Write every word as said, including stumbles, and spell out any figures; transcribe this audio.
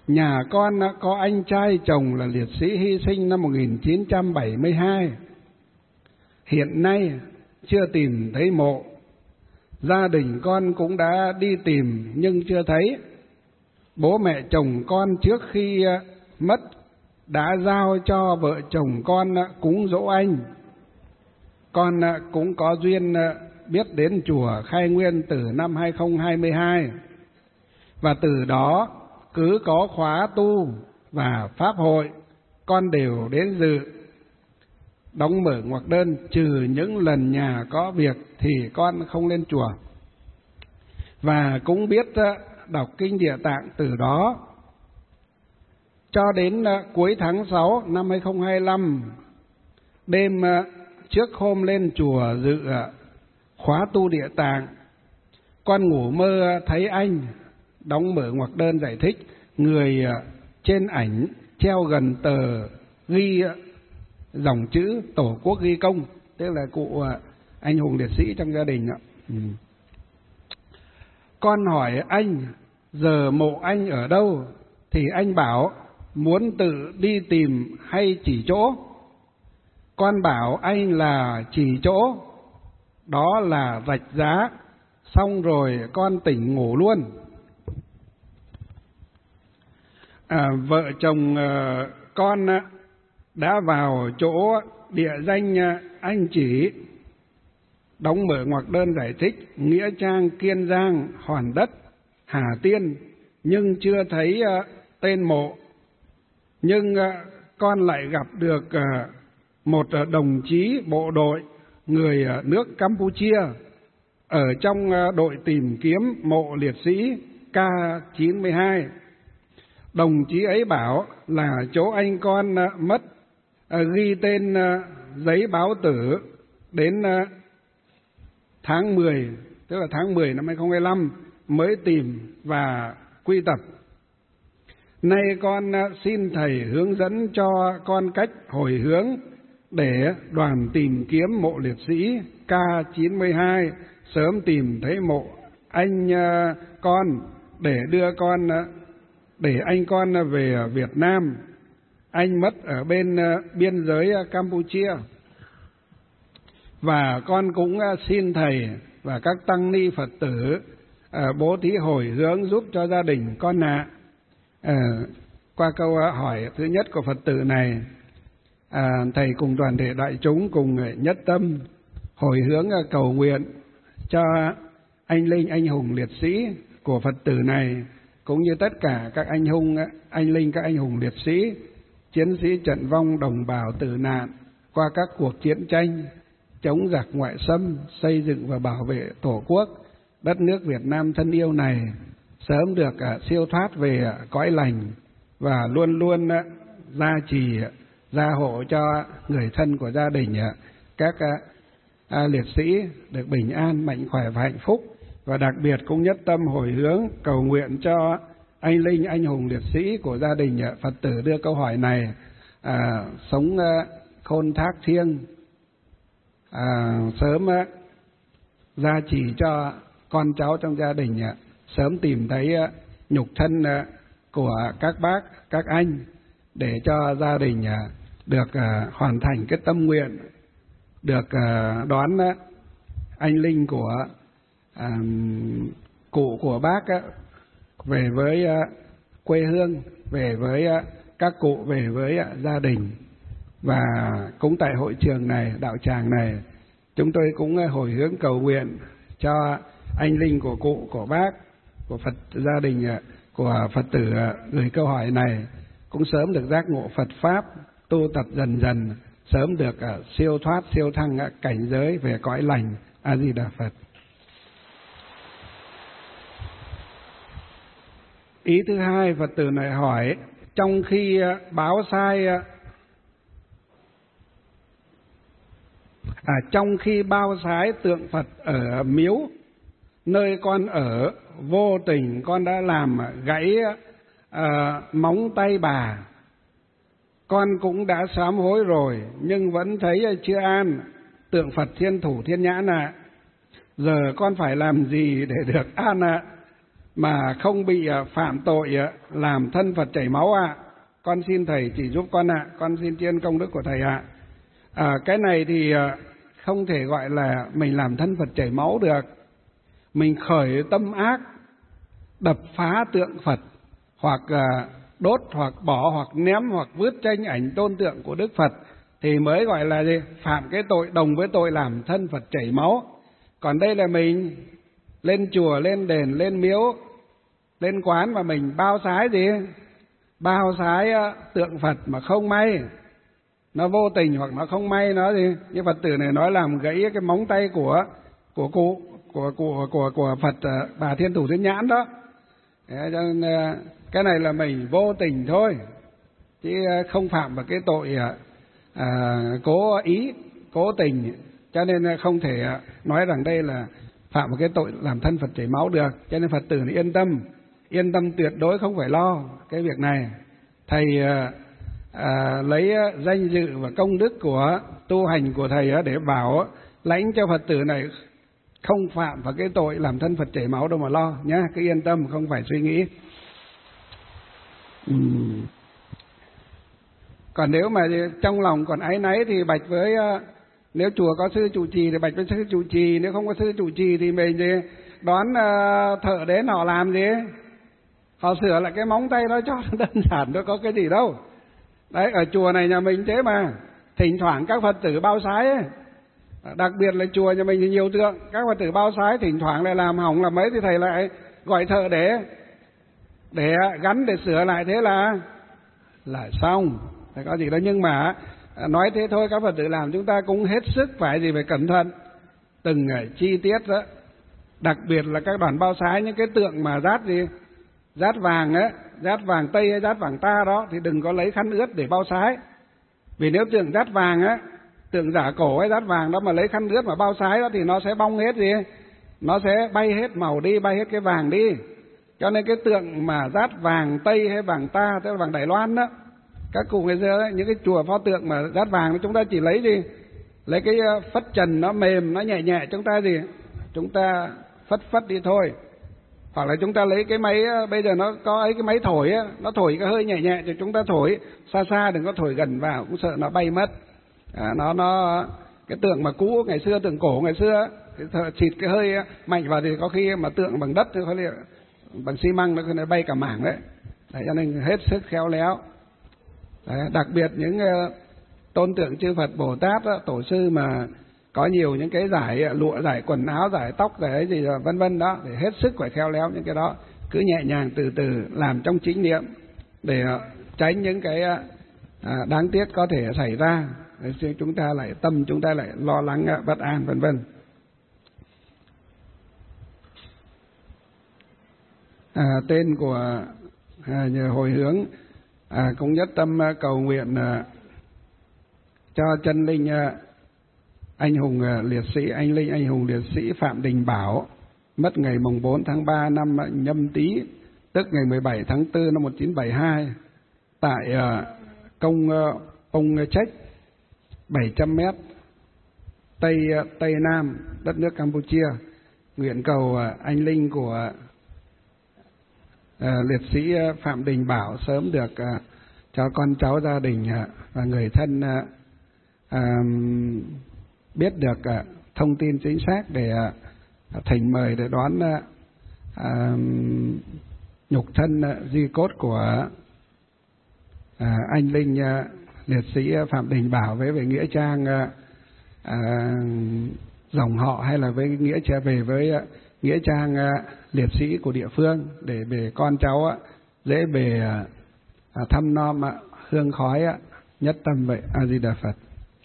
nhà con có anh trai chồng là liệt sĩ hy sinh năm một nghìn chín trăm bảy mươi hai. Hiện nay chưa tìm thấy mộ. Gia đình con cũng đã đi tìm nhưng chưa thấy. Bố mẹ chồng con trước khi mất đã giao cho vợ chồng con cúng dỗ anh. Con cũng có duyên biết đến chùa Khai Nguyên từ năm hai không hai hai, và từ đó cứ có khóa tu và pháp hội con đều đến dự, đóng mở ngoặc đơn, trừ những lần nhà có việc thì con không lên chùa. Và cũng biết đọc kinh Địa Tạng từ đó. Cho đến cuối tháng sáu năm hai không hai lăm, đêm trước hôm lên chùa dự khóa tu Địa Tạng, con ngủ mơ thấy anh, đóng mở ngoặc đơn giải thích, người trên ảnh treo gần tờ ghi dòng chữ Tổ quốc ghi công, tức là cụ anh hùng liệt sĩ trong gia đình. Ừ. Con hỏi anh giờ mộ anh ở đâu, thì anh bảo muốn tự đi tìm hay chỉ chỗ. Con bảo anh là chỉ chỗ, đó là Rạch Giá. Xong rồi con tỉnh ngủ luôn. À, vợ chồng uh, con uh, đã vào chỗ địa danh uh, anh chỉ, đóng mở ngoặc đơn giải thích, nghĩa trang Kiên Giang, Hòn Đất, Hà Tiên, nhưng chưa thấy uh, tên mộ. Nhưng uh, con lại gặp được uh, một uh, đồng chí bộ đội người uh, nước Campuchia ở trong uh, đội tìm kiếm mộ liệt sĩ K chín mươi hai. Đồng chí ấy bảo là chỗ anh con uh, mất, uh, ghi tên uh, giấy báo tử đến uh, tháng mười, tức là tháng mười năm hai không hai lăm mới tìm và quy tập. Nay con uh, xin thầy hướng dẫn cho con cách hồi hướng để đoàn tìm kiếm mộ liệt sĩ K chín mươi hai sớm tìm thấy mộ anh uh, con để đưa con uh, để anh con về Việt Nam. Anh mất ở bên biên giới Campuchia. Và con cũng xin thầy và các tăng ni Phật tử bố thí hồi hướng giúp cho gia đình con ạ. À, qua câu hỏi thứ nhất của Phật tử này, à, thầy cùng toàn thể đại chúng cùng nhất tâm hồi hướng cầu nguyện cho anh linh anh hùng liệt sĩ của Phật tử này, cũng như tất cả các anh hùng, anh linh, các anh hùng liệt sĩ, chiến sĩ trận vong, đồng bào tử nạn qua các cuộc chiến tranh chống giặc ngoại xâm, xây dựng và bảo vệ Tổ quốc, đất nước Việt Nam thân yêu này sớm được siêu thoát về cõi lành và luôn luôn gia trì, gia hộ cho người thân của gia đình, các liệt sĩ được bình an, mạnh khỏe và hạnh phúc. Và đặc biệt cũng nhất tâm hồi hướng cầu nguyện cho anh linh anh hùng liệt sĩ của gia đình Phật tử đưa câu hỏi này à, sống à, khôn thác thiêng, à, sớm à, gia trì cho con cháu trong gia đình à, sớm tìm thấy à, nhục thân à, của các bác các anh, để cho gia đình à, được à, hoàn thành cái tâm nguyện, được à, đón à, anh linh của À, cụ của bác á, về với à, quê hương, về với à, các cụ, về với à, gia đình. Và cũng tại hội trường này, đạo tràng này, chúng tôi cũng à, hồi hướng cầu nguyện cho anh linh của cụ, của bác, của Phật gia đình à, của Phật tử à, gửi câu hỏi này cũng sớm được giác ngộ Phật pháp, tu tập dần dần, sớm được à, siêu thoát, siêu thăng à, cảnh giới về cõi lành. A Di Đà Phật. Ý thứ hai, Phật tử này hỏi, trong khi báo sai à, trong khi bao sái tượng Phật ở miếu nơi con ở, vô tình con đã làm gãy à, móng tay bà. Con cũng đã sám hối rồi nhưng vẫn thấy chưa an. Tượng Phật thiên thủ thiên nhãn ạ, à, giờ con phải làm gì để được an ạ? À? mà không bị phạm tội làm thân Phật chảy máu ạ. Con xin thầy chỉ giúp con ạ, con xin tri ân công đức của thầy ạ. À, cái này thì không thể gọi là mình làm thân Phật chảy máu được. Mình khởi tâm ác, đập phá tượng Phật, hoặc đốt, hoặc bỏ, hoặc ném, hoặc vứt tranh ảnh tôn tượng của Đức Phật, thì mới gọi là gì? Phạm cái tội đồng với tội làm thân Phật chảy máu. Còn đây là mình lên chùa, lên đền, lên miếu, lên quán mà mình bao sái gì? Bao sái tượng Phật mà không may, nó vô tình hoặc nó không may nó gì? Như Phật tử này nói làm gãy cái móng tay của của cụ của của của của Phật Bà Thiên Thủ Thiên Nhãn đó. Thế cho nên cái này là mình vô tình thôi, chứ không phạm vào cái tội à, cố ý, cố tình. Cho nên không thể nói rằng đây là phạm vào cái tội làm thân Phật chảy máu được. Cho nên Phật tử này yên tâm, yên tâm tuyệt đối không phải lo cái việc này. Thầy à, à, lấy danh dự và công đức của tu hành của thầy để bảo lãnh cho Phật tử này không phạm vào cái tội làm thân Phật chảy máu đâu mà lo nhé. Cứ yên tâm, không phải suy nghĩ. uhm. Còn nếu mà trong lòng còn áy náy thì bạch với, nếu chùa có sư trụ trì thì bạch với sư trụ trì, nếu không có sư trụ trì thì mình thì đón thợ đến họ làm gì, họ sửa lại cái móng tay nó cho nó đơn giản, nó có cái gì đâu. Đấy, ở chùa này nhà mình thế mà, thỉnh thoảng các Phật tử bao sái ấy, đặc biệt là chùa nhà mình thì nhiều tượng, các Phật tử bao sái thỉnh thoảng lại làm hỏng làm mấy thì thầy lại gọi thợ để để gắn, để sửa lại, thế là là xong, phải có gì đâu. Nhưng mà nói thế thôi, các Phật tử làm chúng ta cũng hết sức phải gì phải cẩn thận từng chi tiết đó. Đặc biệt là các đoàn bao sái, những cái tượng mà rát gì, rát vàng á, rát vàng tây hay rát vàng ta đó thì đừng có lấy khăn ướt để bao sái. Vì nếu tượng rát vàng á, tượng giả cổ hay rát vàng đó mà lấy khăn ướt mà bao sái đó thì nó sẽ bong hết gì, nó sẽ bay hết màu đi, bay hết cái vàng đi. Cho nên cái tượng mà rát vàng tây hay vàng ta, tức là vàng Đài Loan đó, các cụ ngày xưa ấy, những cái chùa pho tượng mà rát vàng chúng ta chỉ lấy gì, lấy cái phất trần nó mềm, nó nhẹ nhẹ, chúng ta gì, chúng ta phất phất đi thôi. Hoặc là chúng ta lấy cái máy, bây giờ nó có ấy cái máy thổi á, nó thổi cái hơi nhẹ nhẹ thì chúng ta thổi xa xa, đừng có thổi gần vào, cũng sợ nó bay mất. À, nó nó cái tượng mà cũ ngày xưa, tượng cổ ngày xưa, cái xịt cái hơi mạnh vào thì có khi mà tượng bằng đất thì có khi bằng xi măng nó có bay cả mảng đấy. Đấy, cho nên hết sức khéo léo. Đấy, đặc biệt những uh, tôn tượng chư Phật Bồ Tát đó, tổ sư mà có nhiều những cái giải lụa, giải quần áo, giải tóc, giải gì vân vân đó, thì hết sức phải khéo léo những cái đó, cứ nhẹ nhàng từ từ làm trong chính niệm để uh, tránh những cái uh, đáng tiếc có thể xảy ra. Để chúng ta lại tâm chúng ta lại lo lắng uh, bất an vân vân. À, tên của à, hồi hướng à, cũng nhất tâm à, cầu nguyện à, cho chân linh à, anh hùng à, liệt sĩ, anh linh anh hùng liệt sĩ Phạm Đình Bảo, mất ngày mùng bốn tháng ba năm Nhâm Tý, tức ngày mười bảy tháng tư năm một nghìn chín trăm bảy mươi hai, tại à, công à, Ông Trách, bảy trăm mét Tây à, Tây Nam đất nước Campuchia. Nguyện cầu à, anh linh của À, liệt sĩ Phạm Đình Bảo sớm được à, cho con cháu, gia đình à, và người thân à, à, biết được à, thông tin chính xác để à, thỉnh mời để đón à, à, nhục thân à, di cốt của à, anh linh à, liệt sĩ Phạm Đình Bảo với về nghĩa trang à, à, dòng họ, hay là với nghĩa trở về với à, nghĩa trang à, liệt sĩ của địa phương, để về con cháu á, dễ về à, thăm nom à, hương khói á, nhất tâm vậy. A Di Đà Phật.